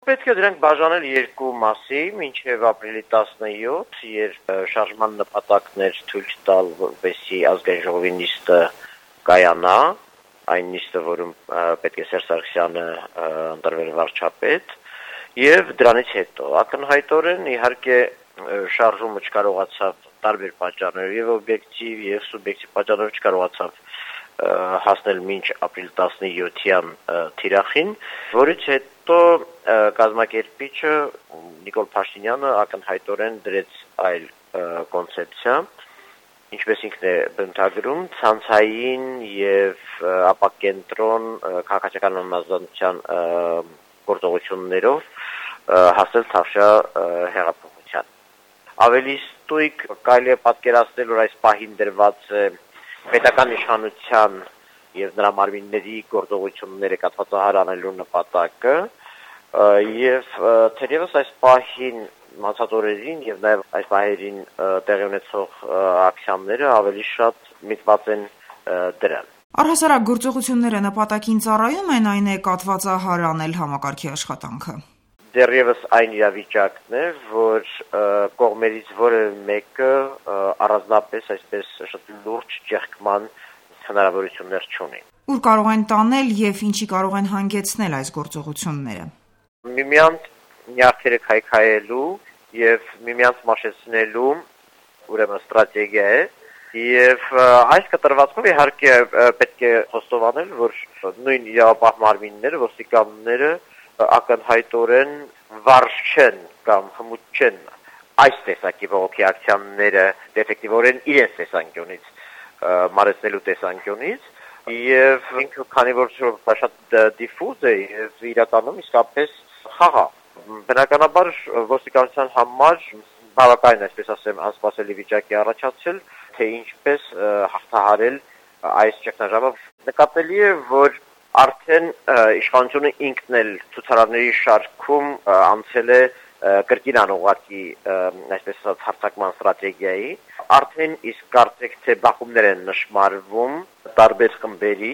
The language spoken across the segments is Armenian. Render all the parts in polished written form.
Պետք է դրանք բաժանել երկու մասի, մինչև ապրիլի 17, երբ շարժման նպատակն էր թույլ տալ, որպեսզի ազգային ժողովի նիստը կայանա, այն նիստը, որում պետք է Սերժ Սարգսյանը ընտրվել վարչապետ, եւ դրանից հետո ակնհայտորեն իհարկե շարժումը չկարողացավ տարբեր պատճառներով եւ օբյեկտիվ եւ սուբյեկտիվ պատճառներով չկարողացավ հասնել մինչ ապրիլ 17-յան թիրախին, որից հետո կազմակերպիչը Նիկոլ Փաշինյանը ակնհայտորեն դրեց այլ կոնցեպցիա, ինչպես ինքն է բնութագրում, ցանցային եւ ապակենտրոն քաղաքացիական համազգանության գործողություններով հասել Թավշյա հեղափոխության։ Ավելի ստույգ կարելի է պատկերացնել, որ այս պահին դրված է պետական իշխանության եւ նրա մարմինների գործողությունները կատվածահար անելու նպատակը եւ թերևս այս պահին մացածորերին եւ նաեւ այս պահերին տեղի ունեցող ակցիաները ավելի շատ միտված են դրան։ Առհասարակ գործողությունները նպատակին ծառայում են, այն է կատվածահար անել համակարգի աշխատանքը։ Դեռևս այն իրավիճակն է, որ կողմերից որևէ մեկը առանձնապես այսպես շատ լուրջ ճեղքման հնարավորություններ չունի։ Ուր կարող են տանել եւ ինչի կարող են հանգեցնել այս գործողությունները։ Միմյանց նյարդերը քայքայելու եւ միմյանց մաշեցնելու ուրեմն ստրատեգիա է եւ այս կտրվածքով իհարկե պետք է խոստովանել, որ նույն իրավապահ մարմինները, ոստիկանները ակնհայտորեն վարժ չեն կամ հմուտ չեն այս տեսակի բողոքի ակցիաները էֆեկտիվորեն իրենց տեսանկյունից մարեցնելու տեսանկյունից եւ ինքը քանի որ շատ դիֆուզ է եւ իրականում իսկապես խաղաղ բնականաբար ոստիկանության համար բավականին այսպես ասեմ անսպասելի վիճակ է առաջացել թե ինչպես հաղթահարել այս ճգնաժամը նկատելի է որ արդեն իշխանությունը ինքն էլ ցուցարարների շարքում անցել է կրկին անուղղակի այսպես ասած հարձակման ստրատեգիայի արդեն իսկ կարծեք թե բախումներ են նշմարվում տարբեր խմբերի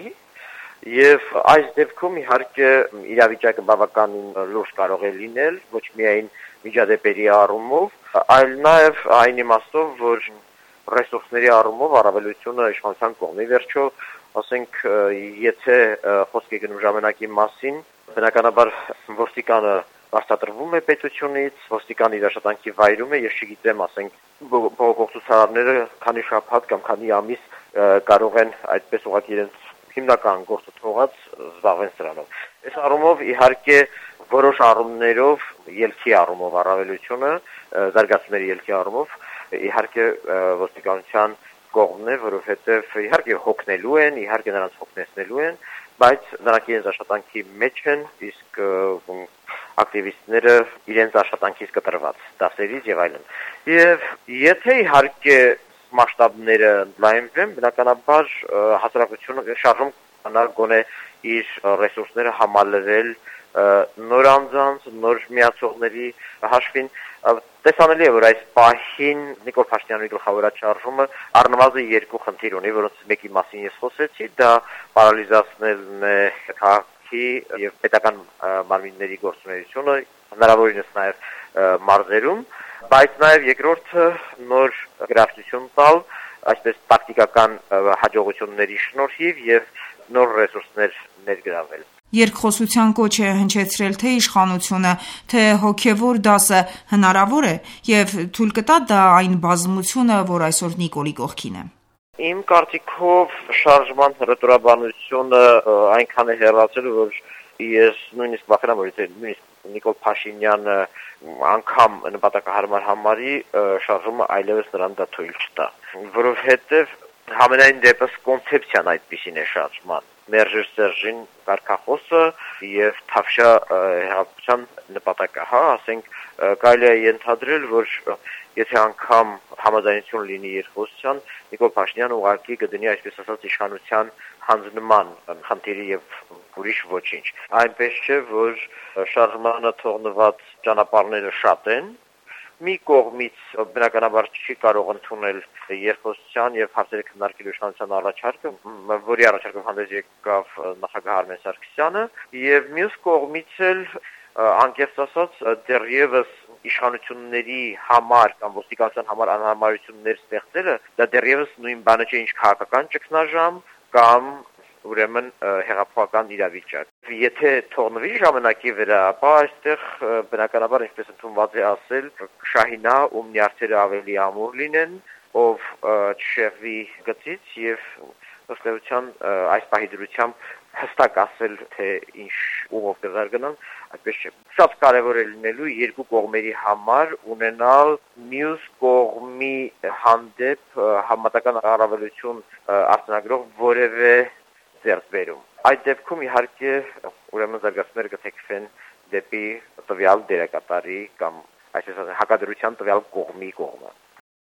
եւ այս դեպքում իհարկե իրավիճակը բավականին լուրջ կարող է լինել ոչ միայն միջադեպերի առումով այլ նաեւ այն իմաստով որ ռեսուրսների առումով առավելությունը իշխանության կողմի վերջո ասենք եթե խոսք է գնում ժամանակի մասին բնականաբար ոստիկանը վարձատրվում է պետությունից ոստիկանը իր աշխատանքի վայրում է ես չգիտեմ ասենք բողոքողցուցարարները քանի շաբաթ կամ քանի ամիս կարող են այդպես ուղղակի իրենց հիմնական գործը թողած զբաղվեն սրանով այս առումով իհարկե որոշ առումներով ելքի առումով առավելությունը զարգացումների ելքի առումով իհարկե ոստիկանության կողմն է, որովհետև իհարկե հոգնելու են, իհարկե նրանց հոգնեցնելու են, բայց նրանք իրենց աշխատանքի մեջ են, իսկ ակտիվիստները իրենց աշխատանքից կտրված, դասերից եւ այլն։ Եվ եթե իհարկե մասշտաբները ընդլայնվեն, բնականաբար հասարակությունը շարժում կունենա գոնե իր ռեսուրսները համալրել նոր անձանց, նոր միացողների հաշվին տեսանելի է, որ այս պահին Նիկոլ Փաշինյանի գլխավորած շարժումը առնվազն երկու խնդիր ունի, որոնց մեկի մասին ես խոսեցի, դա պարալիզացնելն է քաղաքի եւ պետական մարմինների գործունեությունը, հնարավորինս նաեւ մարզերում, բայց նաեւ երկրորդը նոր գրավչություն տալ, այսպես տակտիկական հաջողությունների շնորհիվ եւ նոր ռեսուրսներ ներգրավել։ Երկխոսության կոչ է հնչեցրել թե իշխանությունը, թե հոգևոր դասը հնարավոր է եւ թույլ կտա դա այն բազմությունը, որ այսօր Նիկոլի կողքին է։ Իմ կարծիքով շարժման հռետորաբանությունը այնքան է հեռացել, որ ես նույնիսկ վախենամ, որ եթե նույնիսկ Նիկոլ Փաշինյանը անգամ նպատակահարմար համարի, շարժումը այլևս նրան դա թույլ չտա, որովհետեւ համենայն դեպս կոնցեպցիան այդպիսին է շարժման Մերժեր Սերժին կարգախոսը եւ Թավշյա հեղափոխության նպատակը, ասենք կարելի է ենթադրել, որ եթե անգամ համաձայնություն լինի երկխոսության, Նիկոլ Փաշինյանը ուղղակի կդնի այսպես ասած իշխանության հանձնման խնդիրի եւ ուրիշ ոչինչ։ Այնպես չէ, որ շարժմանը թողնված ճանապարհները շատ են, մի կողմից բնականաբար չի կարող ընդունել երկխոսության եւ հարցերը քննարկելու իշխանության առաջարկը, որի առաջարկով հանդես եկավ նախագահ Արմեն Սարգսյանը, եւ մյուս կողմից էլ անկեղծ ասած դեռևս իշխանությունների համար կամ ոստիկանության համար անհարմարություններ ստեղծելը դա դեռևս նույն բանը չէ ինչ քաղաքական ճգնաժամ կամ ուրեմն հեղափոխական իրավիճակ։ Եթե թողնվի ժամանակի վրա, ապա այստեղ բնականաբար ինչպես ընդունված է ասել, կշահինա ում նյարդերը ավելի ամուր լինեն, ով չշեղվի գծից եւ ըստ էության այս պահի դրությամբ հստակ ասել թե ինչ ուղով կզարգանան, այդպես չէ։ Շատ կարևոր է լինելու երկու կողմերի համար ունենալ մյուս կողմի հանդեպ համատական առավելություն արձանագրող որևէ ձեռքբերում։ Այդ դեպքում իհարկե ուրեմն զարգացումները կթեքվեն դեպի տվյալ դերակատարի կամ այսպես ասած հակադրության տվյալ կողմի կողմը։